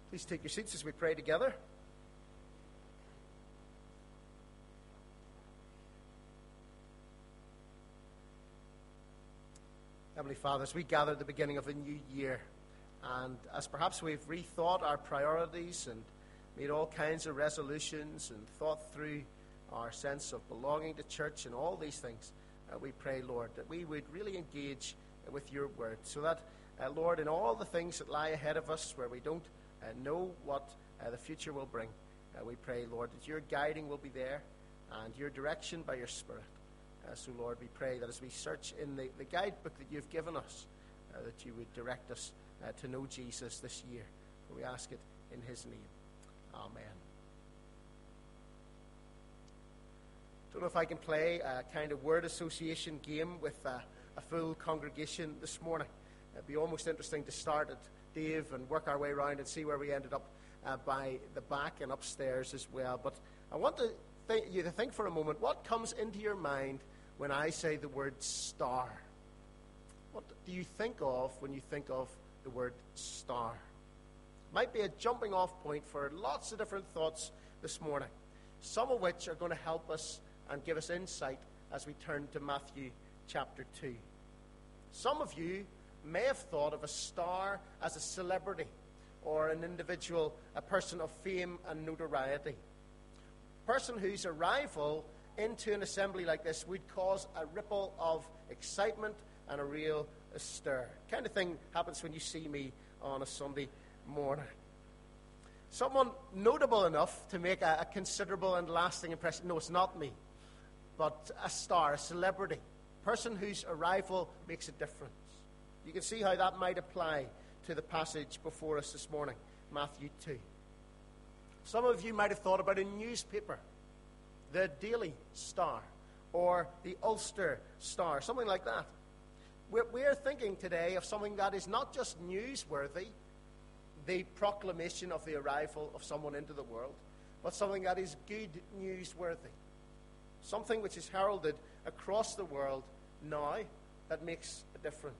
Please take your seats as we pray together. Heavenly Father, as we gather at the beginning of a new year, and as perhaps we've rethought our priorities and made all kinds of resolutions and thought through our sense of belonging to church and all these things, we pray, Lord, that we would really engage with your word, so that, Lord, in all the things that lie ahead of us where we don't know what the future will bring, we pray, Lord, that your guiding will be there and your direction by your Spirit. So, Lord, we pray that as we search in the guidebook that you've given us, that you would direct us to know Jesus this year. We ask it in his name. Amen. Don't know if I can play a kind of word association game with a full congregation this morning. It'd be almost interesting to start at Dave and work our way around and see where we ended up by the back and upstairs as well. But I want you to think for a moment, what comes into your mind when I say the word star? What do you think of when you think of the word star? Might be a jumping off point for lots of different thoughts this morning, some of which are going to help us and give us insight as we turn to Matthew chapter 2. Some of you may have thought of a star as a celebrity or an individual, a person of fame and notoriety. A person whose arrival into an assembly like this would cause a ripple of excitement and a real stir. Kind of thing happens when you see me on a Sunday morning. Someone notable enough to make a considerable and lasting impression. No, it's not me, but a star, a celebrity, person whose arrival makes a difference. You can see how that might apply to the passage before us this morning, Matthew 2. Some of you might have thought about a newspaper, the Daily Star, or the Ulster Star, something like that. We're thinking today of something that is not just newsworthy, the proclamation of the arrival of someone into the world, but something that is good newsworthy. Something which is heralded across the world now that makes a difference.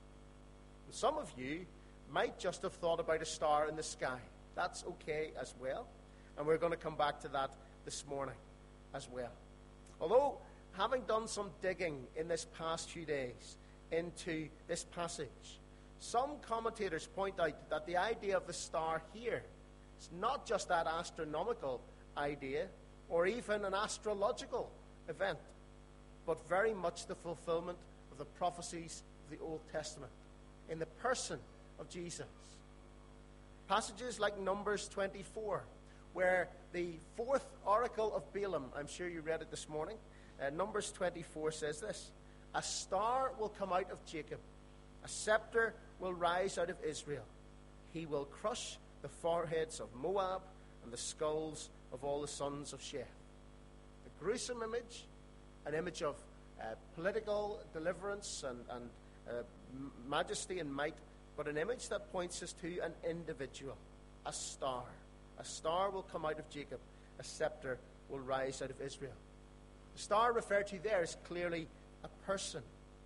And some of you might just have thought about a star in the sky. That's okay as well. And we're going to come back to that this morning as well. Although, having done some digging in this past few days into this passage, some commentators point out that the idea of the star here is not just that astronomical idea or even an astrological event, but very much the fulfillment of the prophecies of the Old Testament in the person of Jesus. Passages like Numbers 24, where the fourth oracle of Balaam, I'm sure you read it this morning, Numbers 24 says this: a star will come out of Jacob, a scepter will rise out of Israel. He will crush the foreheads of Moab and the skulls of all the sons of Sheth. A gruesome image, an image of political deliverance and majesty and might, but an image that points us to an individual, a star. A star will come out of Jacob, a scepter will rise out of Israel. The star referred to there is clearly a person.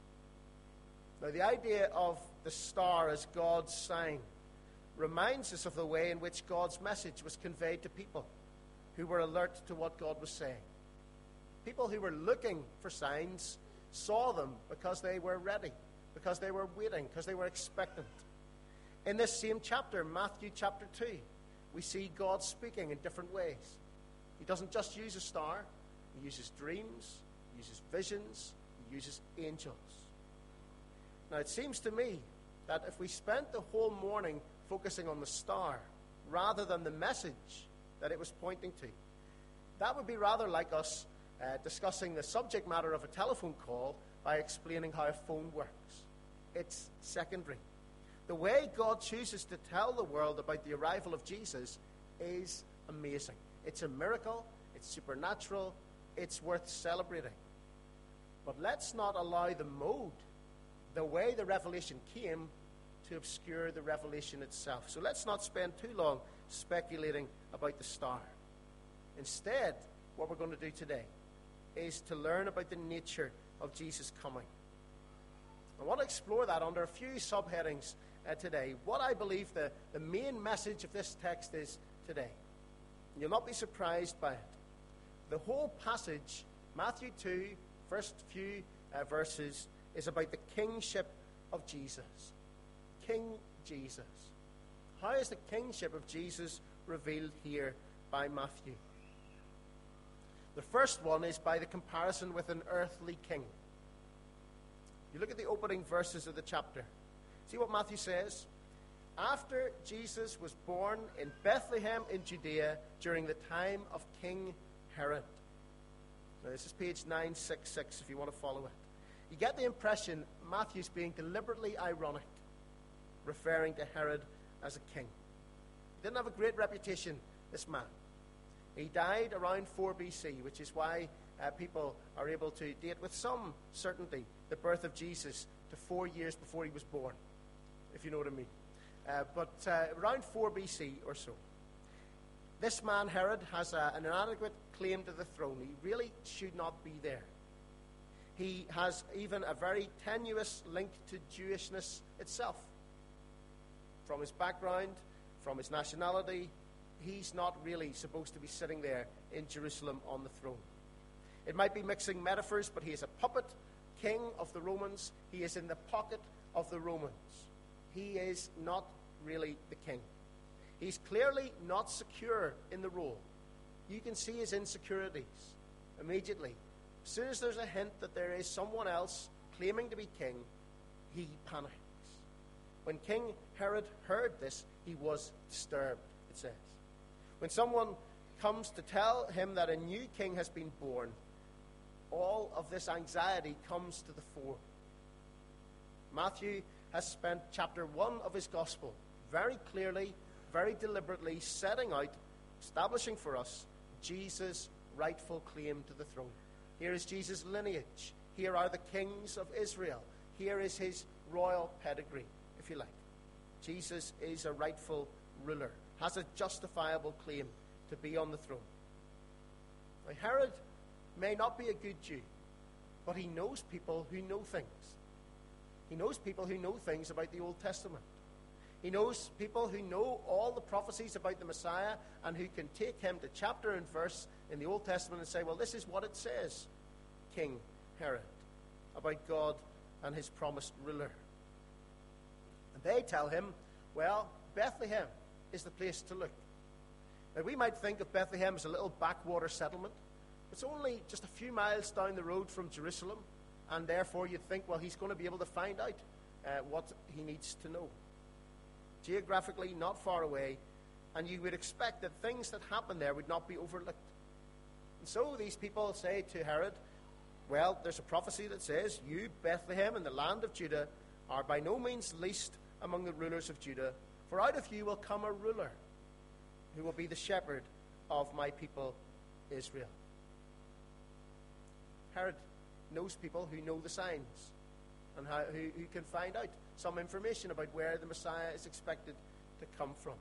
Now, the idea of the star as God's sign reminds us of the way in which God's message was conveyed to people who were alert to what God was saying. People who were looking for signs saw them because they were ready, because they were waiting, because they were expectant. In this same chapter, Matthew chapter 2, we see God speaking in different ways. He doesn't just use a star. He uses dreams, he uses visions, he uses angels. Now, it seems to me that if we spent the whole morning focusing on the star rather than the message that it was pointing to, that would be rather like us discussing the subject matter of a telephone call by explaining how a phone works. It's secondary. The way God chooses to tell the world about the arrival of Jesus is amazing. It's a miracle, it's supernatural, it's worth celebrating. But let's not allow the mode, the way the revelation came, to obscure the revelation itself. So let's not spend too long speculating about the star. Instead, what we're going to do today is to learn about the nature of Jesus' coming. I want to explore that under a few subheadings today what I believe the main message of this text is today. You'll not be surprised by it. The whole passage, Matthew 2, first few verses, is about the kingship of Jesus. King Jesus. How is the kingship of Jesus revealed here by Matthew? The first one is by the comparison with an earthly king. You look at the opening verses of the chapter. See what Matthew says? After Jesus was born in Bethlehem in Judea during the time of King Herod. Now, this is page 966 if you want to follow it. You get the impression Matthew's being deliberately ironic, referring to Herod as a king. He didn't have a great reputation, this man. He died around 4 BC, which is why people are able to date with some certainty the birth of Jesus to 4 years before he was born, if you know what I mean. But around 4 BC or so. This man, Herod, has an inadequate claim to the throne. He really should not be there. He has even a very tenuous link to Jewishness itself. From his background, from his nationality, he's not really supposed to be sitting there in Jerusalem on the throne. It might be mixing metaphors, but he is a puppet king of the Romans. He is in the pocket of the Romans. He is not really the king. He's clearly not secure in the role. You can see his insecurities immediately. As soon as there's a hint that there is someone else claiming to be king, he panics. When King Herod heard this, he was disturbed, it says. When someone comes to tell him that a new king has been born, all of this anxiety comes to the fore. Matthew has spent chapter 1 of his gospel very clearly, very deliberately setting out, establishing for us Jesus' rightful claim to the throne. Here is Jesus' lineage. Here are the kings of Israel. Here is his royal pedigree, if you like. Jesus is a rightful ruler, has a justifiable claim to be on the throne. Now, Herod may not be a good Jew, but he knows people who know things. He knows people who know things about the Old Testament. He knows people who know all the prophecies about the Messiah and who can take him to chapter and verse in the Old Testament and say, well, this is what it says, King Herod, about God and his promised ruler. And they tell him, well, Bethlehem is the place to look. Now, we might think of Bethlehem as a little backwater settlement. It's only just a few miles down the road from Jerusalem, and therefore you'd think, well, he's going to be able to find out what he needs to know. Geographically, not far away, and you would expect that things that happen there would not be overlooked. And so these people say to Herod, well, there's a prophecy that says, you, Bethlehem, in the land of Judah, are by no means least among the rulers of Judah, for out of you will come a ruler who will be the shepherd of my people Israel. Herod knows people who know the signs and who can find out some information about where the Messiah is expected to come from.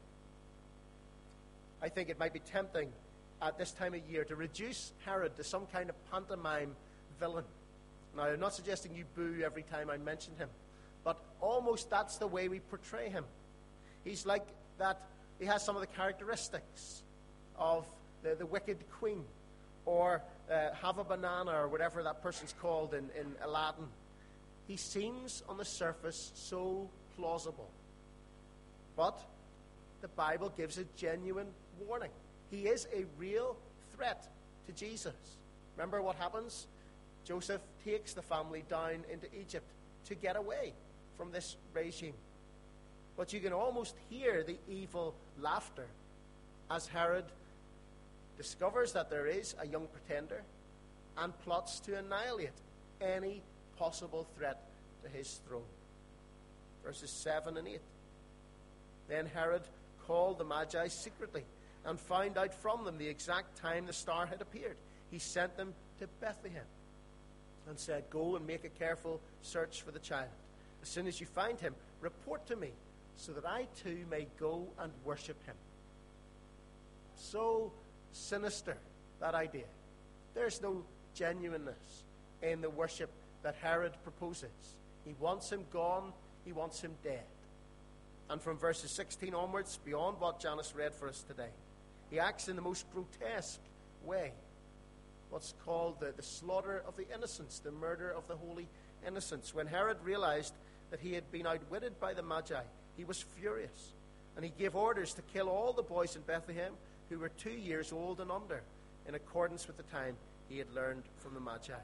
I think it might be tempting at this time of year to reduce Herod to some kind of pantomime villain. Now, I'm not suggesting you boo every time I mention him, but almost that's the way we portray him. He's like that. He has some of the characteristics of the wicked queen, or have a banana, or whatever that person's called in Aladdin. He seems on the surface so plausible. But the Bible gives a genuine warning. He is a real threat to Jesus. Remember what happens? Joseph takes the family down into Egypt to get away from this regime. But you can almost hear the evil laughter as Herod discovers that there is a young pretender and plots to annihilate any possible threat to his throne. Verses 7 and 8. Then Herod called the Magi secretly and found out from them the exact time the star had appeared. He sent them to Bethlehem and said, go and make a careful search for the child. As soon as you find him, report to me, so that I too may go and worship him. So sinister, that idea. There's no genuineness in the worship that Herod proposes. He wants him gone. He wants him dead. And from verses 16 onwards, beyond what Janice read for us today, he acts in the most grotesque way. What's called the slaughter of the innocents, the murder of the holy innocents. When Herod realized that he had been outwitted by the Magi, he was furious. And he gave orders to kill all the boys in Bethlehem who were 2 years old and under, in accordance with the time he had learned from the Magi.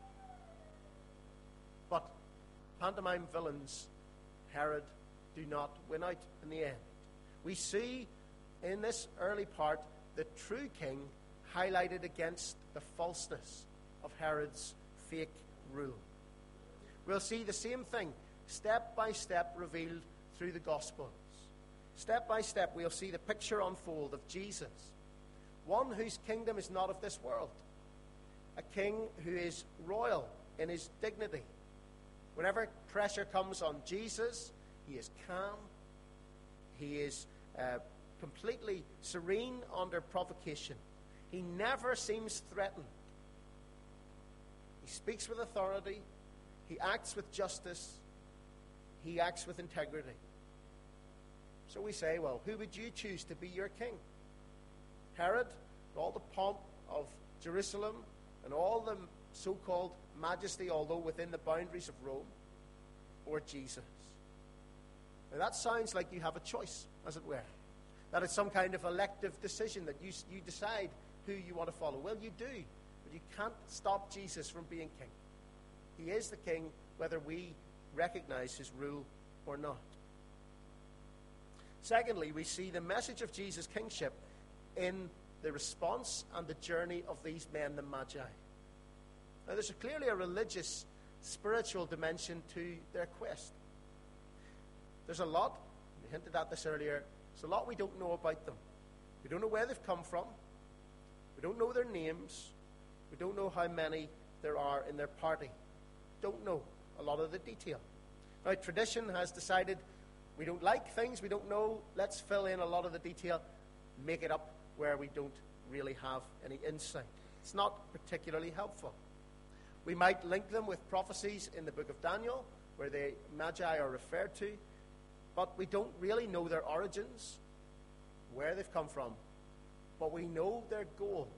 But pantomime villains, Herod, do not win out in the end. We see in this early part the true king highlighted against the falseness of Herod's fake rule. We'll see the same thing step by step revealed through the Gospels. Step by step we'll see the picture unfold of Jesus, one whose kingdom is not of this world, a king who is royal in his dignity. Whenever pressure comes on Jesus, he is calm. He is completely serene under provocation. He never seems threatened. He speaks with authority. He acts with justice. He acts with integrity. So we say, well, who would you choose to be your king? Herod, all the pomp of Jerusalem and all the so-called majesty, although within the boundaries of Rome, or Jesus? Now that sounds like you have a choice, as it were. That it's some kind of elective decision that you decide who you want to follow. Well, you do, but you can't stop Jesus from being king. He is the king whether we recognize his rule or not. Secondly, we see the message of Jesus' kingship in the response and the journey of these men, the Magi. Now, there's clearly a religious, spiritual dimension to their quest. There's a lot, we hinted at this earlier, there's a lot we don't know about them. We don't know where they've come from. We don't know their names. We don't know how many there are in their party. Don't know a lot of the detail. Now, tradition has decided we don't like things we don't know. Let's fill in a lot of the detail, make it up where we don't really have any insight. It's not particularly helpful. We might link them with prophecies in the book of Daniel, where the Magi are referred to, but we don't really know their origins, where they've come from, but we know their goal.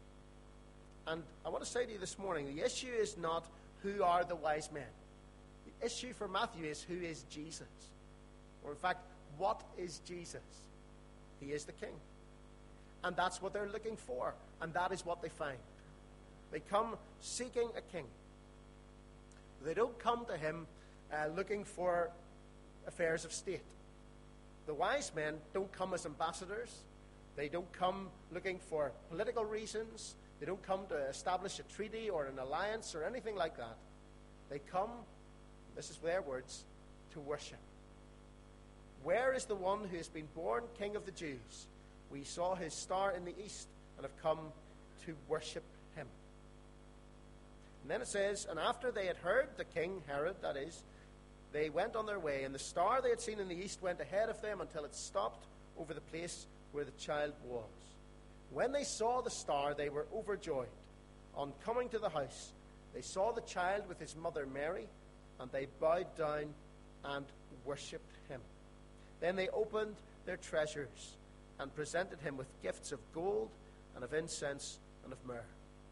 And I want to say to you this morning, the issue is not who are the wise men. The issue for Matthew is who is Jesus. Or in fact, what is Jesus? He is the king. And that's what they're looking for. And that is what they find. They come seeking a king. They don't come to him looking for affairs of state. The wise men don't come as ambassadors. They don't come looking for political reasons. They don't come to establish a treaty or an alliance or anything like that. They come, this is their words, to worship. Where is the one who has been born King of the Jews? We saw his star in the east and have come to worship him. And then it says, and after they had heard the king, Herod, that is, they went on their way, and the star they had seen in the east went ahead of them until it stopped over the place where the child was. When they saw the star, they were overjoyed. On coming to the house, they saw the child with his mother Mary, and they bowed down and worshipped him. Then they opened their treasures and presented him with gifts of gold and of incense and of myrrh.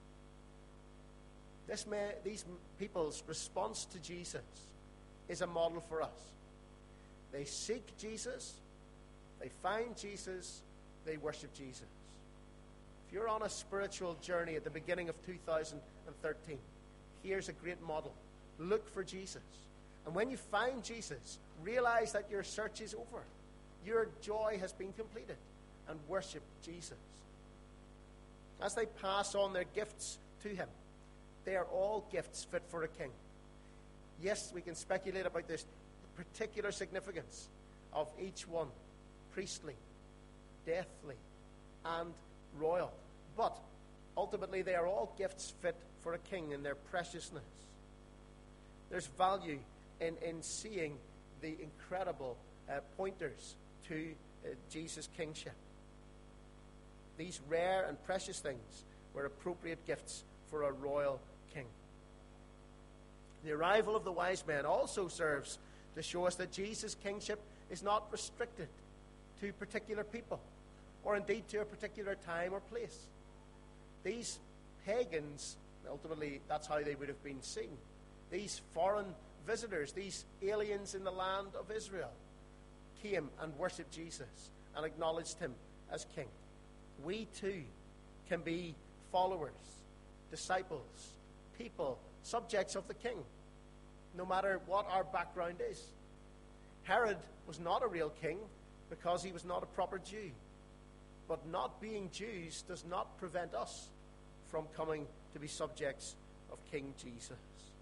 These people's response to Jesus is a model for us. They seek Jesus, they find Jesus, they worship Jesus. If you're on a spiritual journey at the beginning of 2013, here's a great model. Look for Jesus. And when you find Jesus, realize that your search is over. Your joy has been completed. And worship Jesus. As they pass on their gifts to him, they are all gifts fit for a king. Yes, we can speculate about this particular significance of each one. Priestly, deathly, and royal. But ultimately they are all gifts fit for a king in their preciousness. There's value in seeing the incredible pointers to Jesus' kingship. These rare and precious things were appropriate gifts for a royal king. The arrival of the wise men also serves to show us that Jesus' kingship is not restricted to particular people, or indeed to a particular time or place. These pagans, ultimately that's how they would have been seen. These foreign visitors, these aliens in the land of Israel, came and worshipped Jesus and acknowledged him as king. We too can be followers, disciples, people, subjects of the king, no matter what our background is. Herod was not a real king because he was not a proper Jew. But not being Jews does not prevent us from coming to be subjects of King Jesus.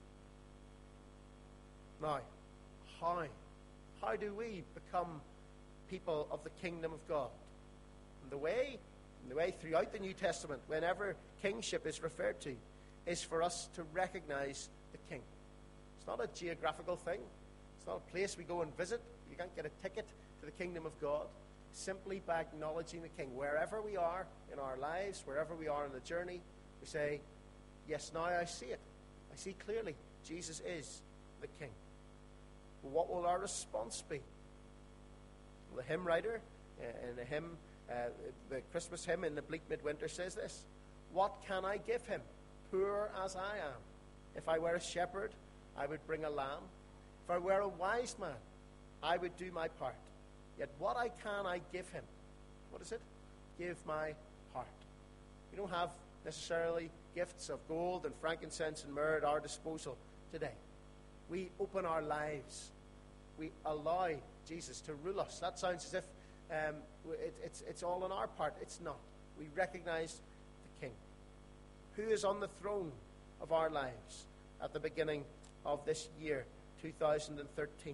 Now, how do we become people of the kingdom of God? And the way throughout the New Testament, whenever kingship is referred to, is for us to recognize the king. It's not a geographical thing. It's not a place we go and visit. You can't get a ticket to the kingdom of God. Simply by acknowledging the king. Wherever we are in our lives, wherever we are in the journey, we say, yes, now I see it. I see clearly Jesus is the king. What will our response be? The hymn writer in the hymn, the Christmas hymn in the bleak midwinter says this: what can I give him, poor as I am? If I were a shepherd, I would bring a lamb. If I were a wise man, I would do my part. Yet what can I give him? What is it? Give my heart. We don't have necessarily gifts of gold and frankincense and myrrh at our disposal today. We open our lives. We allow Jesus to rule us. That sounds as if it's all on our part. It's not. We recognize the King, who is on the throne of our lives at the beginning of this year, 2013.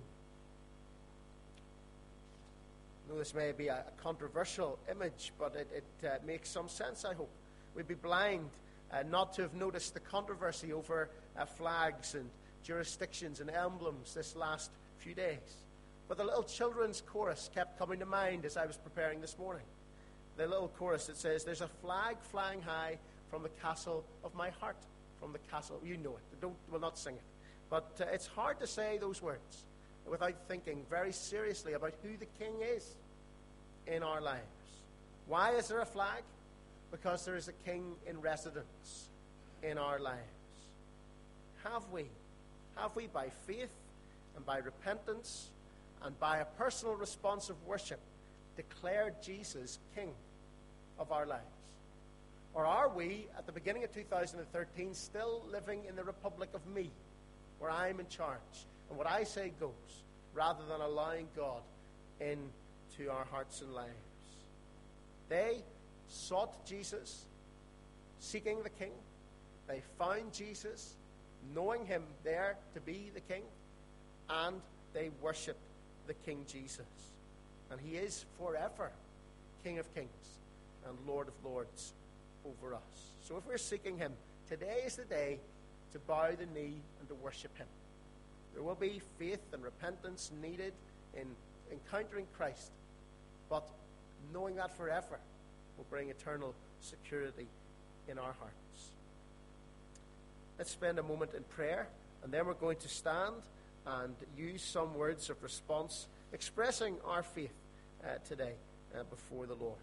I know this may be a controversial image, but it makes some sense, I hope. We'd be blind not to have noticed the controversy over flags and jurisdictions and emblems this last few days. But the little children's chorus kept coming to mind as I was preparing this morning. The little chorus that says, there's a flag flying high from the castle of my heart. From the castle, you know it. We'll not sing it. But it's hard to say those words without thinking very seriously about who the king is in our lives. Why is there a flag? Because there is a king in residence in our lives. Have we by faith and by repentance and by a personal response of worship declared Jesus king of our lives? Or are we, at the beginning of 2013, still living in the republic of me, where I'm in charge, and what I say goes, rather than allowing God into our hearts and lives? They sought Jesus, seeking the king. They found Jesus, knowing him there to be the king, and they worshiped the King Jesus. And he is forever King of kings and Lord of lords over us. So if we're seeking him, today is the day to bow the knee and to worship him. There will be faith and repentance needed in encountering Christ, but knowing that forever will bring eternal security in our hearts. Let's spend a moment in prayer, and then we're going to stand and use some words of response, expressing our faith today before the Lord.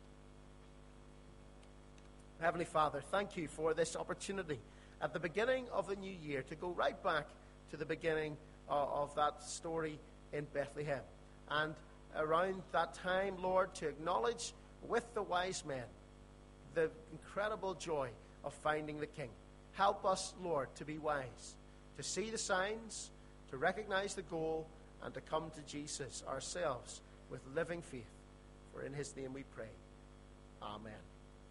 Heavenly Father, thank you for this opportunity at the beginning of the new year to go right back to the beginning of that story in Bethlehem. And around that time, Lord, to acknowledge with the wise men the incredible joy of finding the King. Help us, Lord, to be wise, to see the signs, to recognize the goal, and to come to Jesus ourselves with living faith. For in his name we pray. Amen.